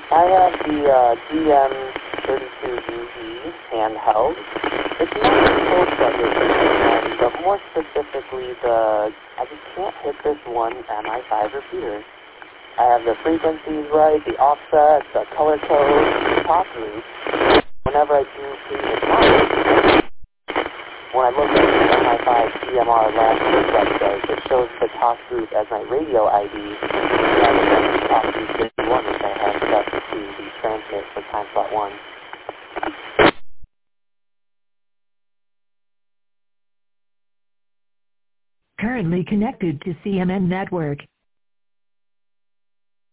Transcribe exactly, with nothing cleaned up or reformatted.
I have the uh, D M thirty-two U E handheld. It's not the code that you're thinking of, but more specifically the, I just can't hit this one M I five repeater. I have the frequencies right, the offset, the color code, the talk group. Whenever I do see the time, when I look at the M I five D M R last search website, it shows the talk group as my radio I D, rather than the talk group fifty-one, which I have set to the transmit for time slot one. Currently connected to C M N network.